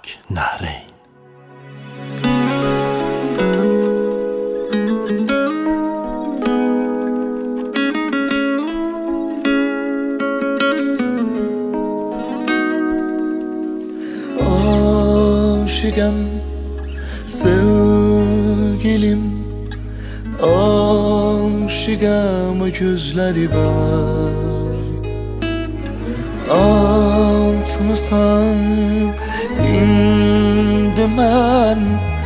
Ak Nahreyn. Aşıgam sevgilim, aşıgam gözleri var. Altmısan indi mən,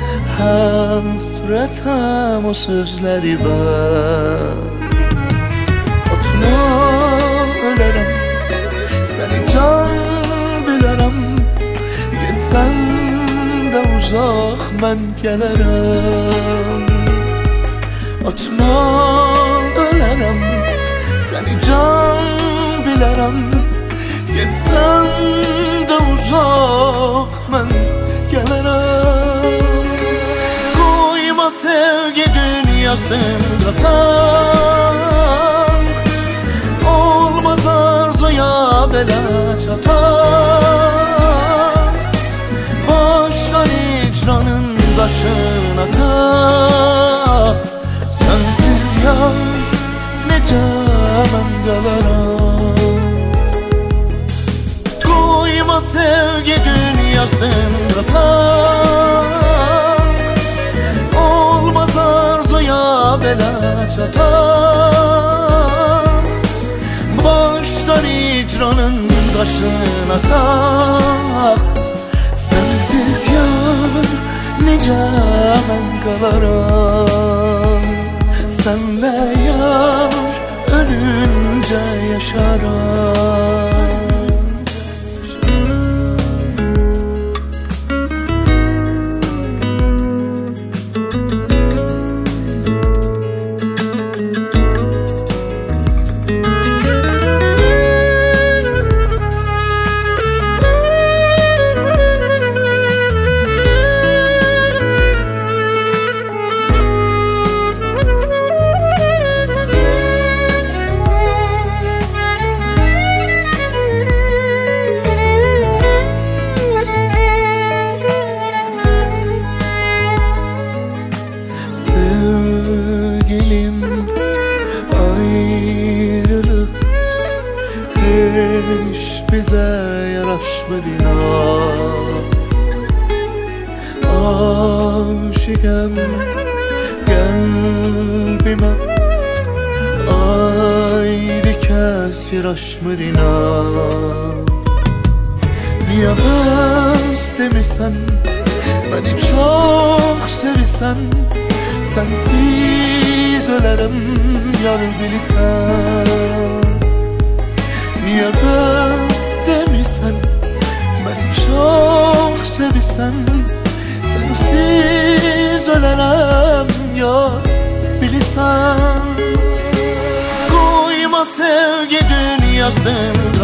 hasretem o sözleri var. Atma ölerim, seni can bilerim. Sen de uzak mən gələrəm. Atma ölərəm, səni can bilərəm. Getsən də uzak mən gələrəm. Qoyma sevgi dünyasında tan, olmaz arzuya belə çatan. Baştan icranın daşına tak, sensiz yar necə mən qalaram. Qoyma sevgi dünyasında tak, olmaz arzuya belə çatan. Baştan icranın daşına tak, sensiz yar necə mən qalaram. Sənlə yar ölüncə yaşaram. Ayrılık hiç bize yaraşmır inan. Aşıkım kalbime ayrı kez yaraşmır inan. Niye bez demirsen, beni çok sevirsen, sensiz ölerim yar bilirsen. Niye bez demirsen, beni çok sevirsen, sensiz ölerim yar bilirsen. Koyma sevgi dünyasında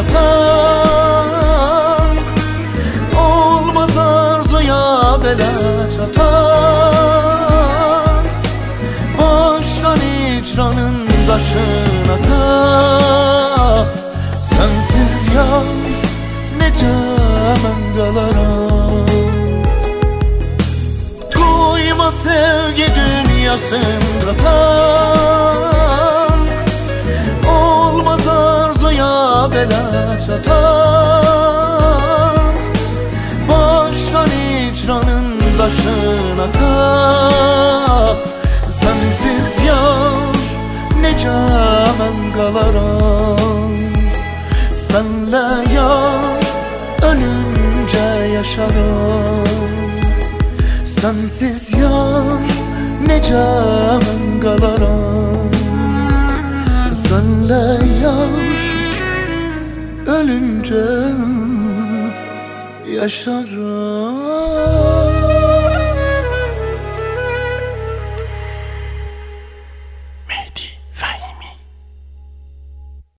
tan, olmaz arzuya belə çatan. Baştan icranın daşına tak, sensiz yar necə mən qalaram. Qoyma sevgi dünyasında tan, olmaz arzuya belə çatan. Baştan icranın daşına tak, sensiz yar necə mən qalaram. Sənlə yar ölüncə yaşaram. Sensiz yar necə mən qalaram. Sənlə yar ölüncə yaşaram.